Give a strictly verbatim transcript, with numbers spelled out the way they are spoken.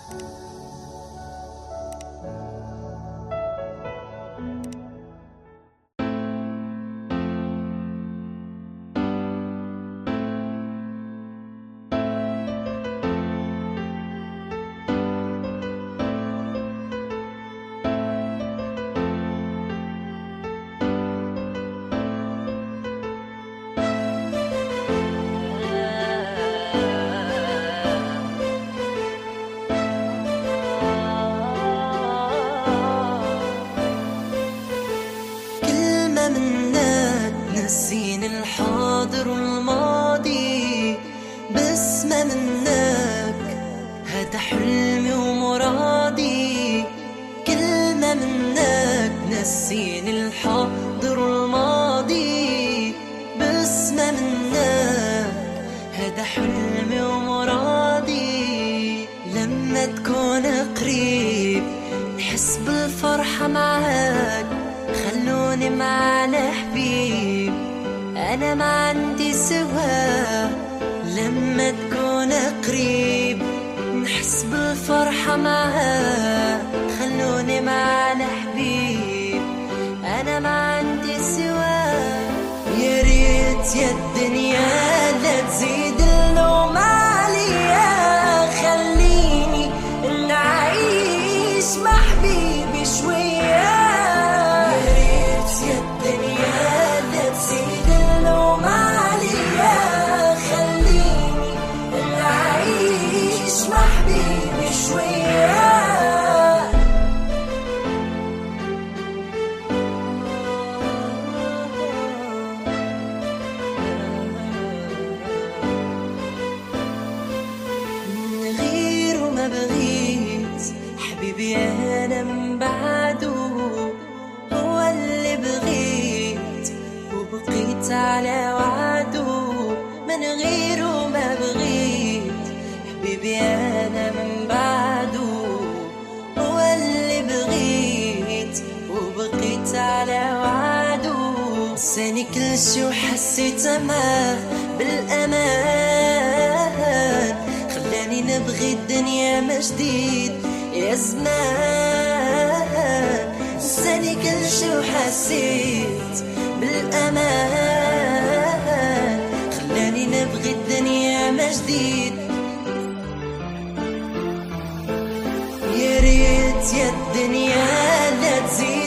منك نسين الحاضر والماضي، بسمة منك هذا حلمي ومرادي. كلمة منك نسين الحاضر والماضي، بسمة منك هذا حلمي ومرادي. لما تكون قريب نحس بالفرحة معاك، خلوني مع الحبيب أنا ما عندي سواه. لما تكون قريب نحس بالفرحة معاه، خلوني مع الحبيب أنا ما عندي سواه. يا ريت يا الدنيا لا تزيد اللوم عليا، خليني نعيش مع حبيبي شوية. ما بغيت حبيبي أنا من بعده، هو اللي بغيت وبقيت على وعده. من غيره ما بغيت حبيبي أنا من بعده، هو اللي بغيت وبقيت على وعده. نساني كل شي وحسيت معاه بالأمان، خلاني نبغي الدنيا من جديد يا زمان. نساني كل شي وحسيت بالأمان، خلاني نبغي الدنيا من جديد. يا ريت يا الدنيا لا تزيد